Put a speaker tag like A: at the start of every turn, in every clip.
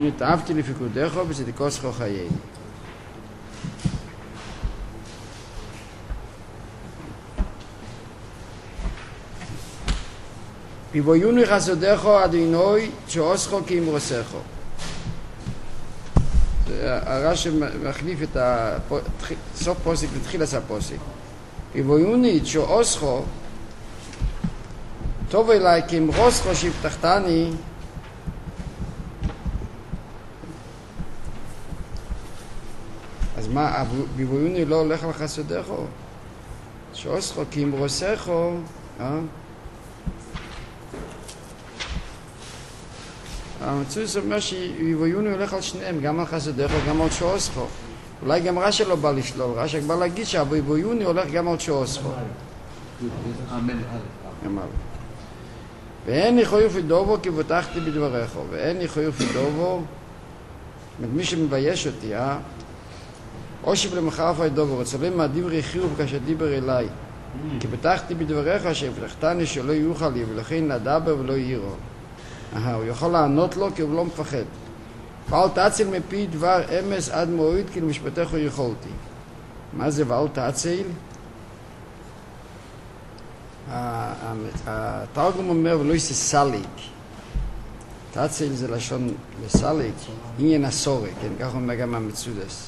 A: התאהבתי לפיקודך וצדקוסך חיי. ביבויוני חסדך אדינוי שעושך כאמרוסך. הרש"י מחליף את סוף פוסק ותחילת הפוסק. ביבויוני שעושך טוב אליי כאמרוסך שהבטחתני. אז מה, ביבויוני לא הולך על חסדך? שעושך כאמרוסך, המצוס אומר שביבויוני הולך על שניהם, גם על חסדך וגם על שעושך. אולי גם רש"י לא בא לשלול, רש"י בא להגיד שהביבויוני הולך גם על שעושך. ואין יכולו פדובו כי בוטחתי בדבריך, ואין יכולו פדובו, מי שמבייש אותי, או שבלמחר פדובו, רצלם מהדברי חיוב כאשר דיבר אליי, כי בוטחתי בדבריך שהבטחתני שלא יוכל לי, ולכן נדבר ולא יירו. הוא יכול לענות לו כי הוא לא מפחד. ואל תציל מפי דבר אמס עד מועד כי למשפטך יכולתי. מה זה ואל תציל? התרגום אומר ולא יעשה סליק. תציל זה לשון לסליק, עניין הסורי, כן, כך אומר גם המצודס.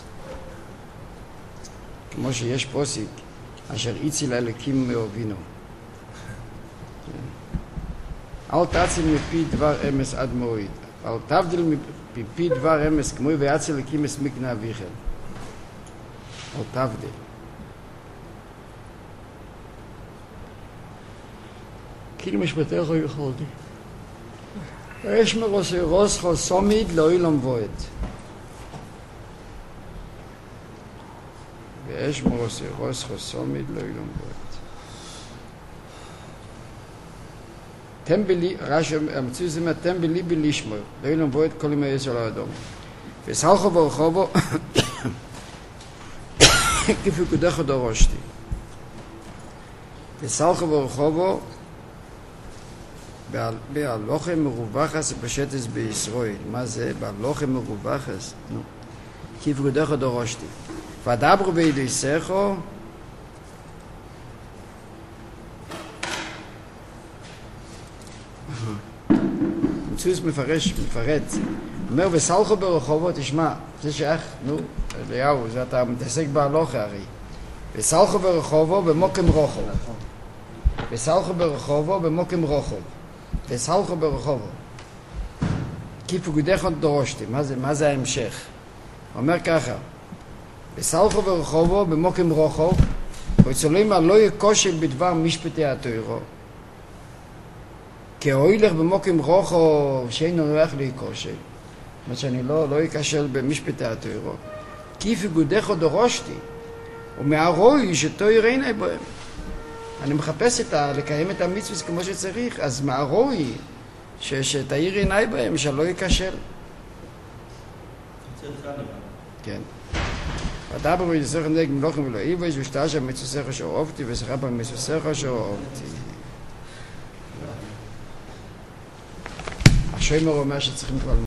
A: כמו שיש פוסק, אשר הציל אלוקים מאובינו. אל תציל מפי דבר אמס עד מועד. אל תבדיל מפי דבר אמס כמו ויציל אלוקים מסמיקנה אביכם. אל תבדיל. כאילו משפטך יכולתי. ויש מרוסי רוסך סומיד לא אילום בועד. ויש מרוסי רוסך סומיד לא אילום בועד. תן בלי, רש"י המציא זה אומר, תן בלי בלשמור, לא אילום בועד כל ימי ישראל האדום. וסלחו ברחובו, כפיקודך דורשתי. וסלחו ברחובו, בהלוכם מרווחס בשטס בישראל. מה זה? בהלוכם מרווחס? נו. כפיקודך דורשתי. ודברו בידיסךו, מצוס מפרט. אומר וסלחו ברחובו, תשמע, זה שייך, נו, אליהו, זה אתה מתעסק בהלוכה הרי. וסלחו ברחובו במוקם רוחוב. וסלחו ברחובו במוקם רוחוב. וסלחו ברחובו. כפיקודך דורשתי. מה זה ההמשך? הוא אומר ככה, וסלחו ברחובו במוקם רוחוב, וצלוים לא יקושל בדבר משפטי התורה. כי הוילך במוקם רוחוב שאין נורח להיקושל. זאת אומרת שאני לא אקשל במשפטי התורה. כפיקודך דורשתי. ומהרוי שתויר עיני בהם. אני מחפש לקיים את המצווה כמו שצריך, אז מהרוי שתאיר עיני בהם שלא יקשל. כן. ודבר בידיסך נגד מלוכים ולא איבש ושתעש המצווסך אשר אהבתי ושכה במצווסך אשר אהבתי. השומר אומר שצריכים כבר